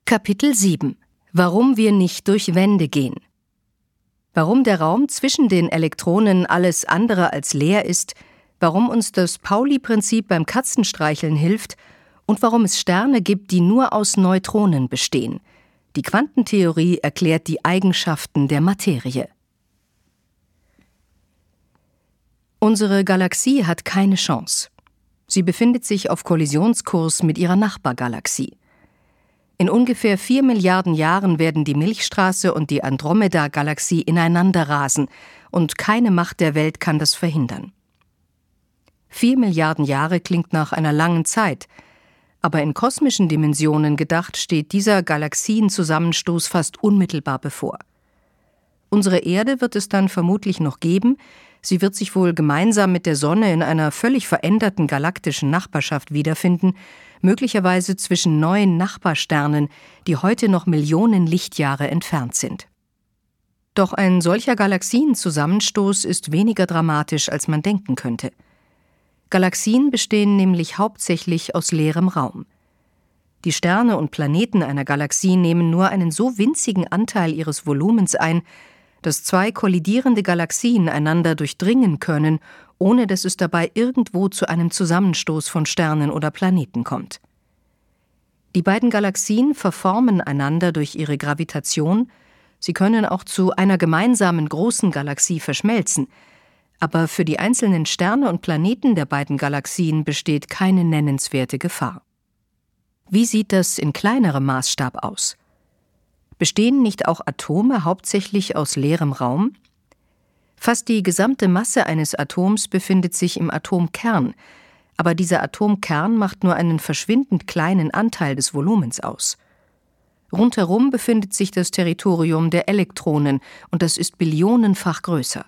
Kapitel 7: Warum wir nicht durch Wände gehen. Warum der Raum zwischen den Elektronen alles andere als leer ist, warum uns das Pauli-Prinzip beim Katzenstreicheln hilft und warum es Sterne gibt, die nur aus Neutronen bestehen. Die Quantentheorie erklärt die Eigenschaften der Materie. Unsere Galaxie hat keine Chance. Sie befindet sich auf Kollisionskurs mit ihrer Nachbargalaxie. In ungefähr 4 Milliarden Jahren werden die Milchstraße und die Andromeda-Galaxie ineinander rasen, und keine Macht der Welt kann das verhindern. 4 Milliarden Jahre klingt nach einer langen Zeit, aber in kosmischen Dimensionen gedacht steht dieser Galaxienzusammenstoß fast unmittelbar bevor. Unsere Erde wird es dann vermutlich noch geben. Sie wird sich wohl gemeinsam mit der Sonne in einer völlig veränderten galaktischen Nachbarschaft wiederfinden, möglicherweise zwischen neuen Nachbarsternen, die heute noch Millionen Lichtjahre entfernt sind. Doch ein solcher Galaxienzusammenstoß ist weniger dramatisch, als man denken könnte. Galaxien bestehen nämlich hauptsächlich aus leerem Raum. Die Sterne und Planeten einer Galaxie nehmen nur einen so winzigen Anteil ihres Volumens ein, dass zwei kollidierende Galaxien einander durchdringen können, ohne dass es dabei irgendwo zu einem Zusammenstoß von Sternen oder Planeten kommt. Die beiden Galaxien verformen einander durch ihre Gravitation, sie können auch zu einer gemeinsamen großen Galaxie verschmelzen, aber für die einzelnen Sterne und Planeten der beiden Galaxien besteht keine nennenswerte Gefahr. Wie sieht das in kleinerem Maßstab aus? Bestehen nicht auch Atome hauptsächlich aus leerem Raum? Fast die gesamte Masse eines Atoms befindet sich im Atomkern, aber dieser Atomkern macht nur einen verschwindend kleinen Anteil des Volumens aus. Rundherum befindet sich das Territorium der Elektronen, und das ist billionenfach größer.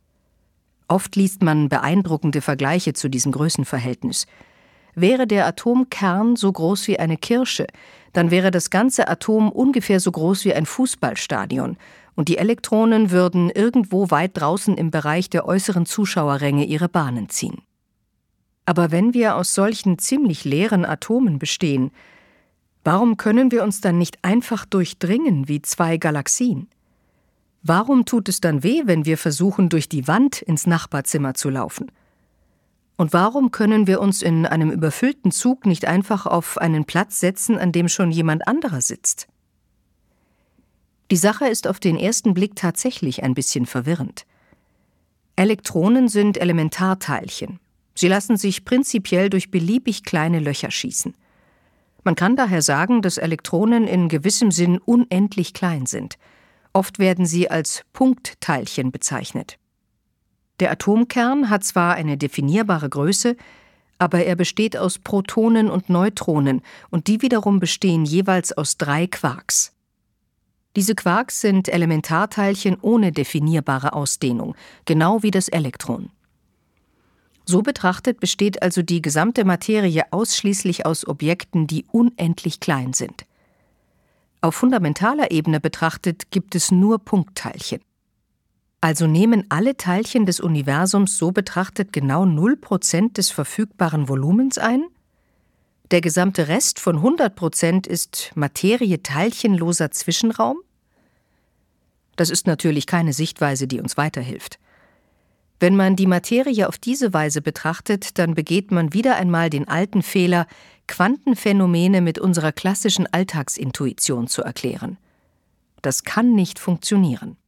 Oft liest man beeindruckende Vergleiche zu diesem Größenverhältnis. Wäre der Atomkern so groß wie eine Kirsche, dann wäre das ganze Atom ungefähr so groß wie ein Fußballstadion, und die Elektronen würden irgendwo weit draußen im Bereich der äußeren Zuschauerränge ihre Bahnen ziehen. Aber wenn wir aus solchen ziemlich leeren Atomen bestehen, warum können wir uns dann nicht einfach durchdringen wie zwei Galaxien? Warum tut es dann weh, wenn wir versuchen, durch die Wand ins Nachbarzimmer zu laufen? Und warum können wir uns in einem überfüllten Zug nicht einfach auf einen Platz setzen, an dem schon jemand anderer sitzt? Die Sache ist auf den ersten Blick tatsächlich ein bisschen verwirrend. Elektronen sind Elementarteilchen. Sie lassen sich prinzipiell durch beliebig kleine Löcher schießen. Man kann daher sagen, dass Elektronen in gewissem Sinn unendlich klein sind. Oft werden sie als Punktteilchen bezeichnet. Der Atomkern hat zwar eine definierbare Größe, aber er besteht aus Protonen und Neutronen, und die wiederum bestehen jeweils aus 3 Quarks. Diese Quarks sind Elementarteilchen ohne definierbare Ausdehnung, genau wie das Elektron. So betrachtet besteht also die gesamte Materie ausschließlich aus Objekten, die unendlich klein sind. Auf fundamentaler Ebene betrachtet gibt es nur Punktteilchen. Also nehmen alle Teilchen des Universums so betrachtet genau 0% des verfügbaren Volumens ein? Der gesamte Rest von 100% ist Materie teilchenloser Zwischenraum? Das ist natürlich keine Sichtweise, die uns weiterhilft. Wenn man die Materie auf diese Weise betrachtet, dann begeht man wieder einmal den alten Fehler, Quantenphänomene mit unserer klassischen Alltagsintuition zu erklären. Das kann nicht funktionieren.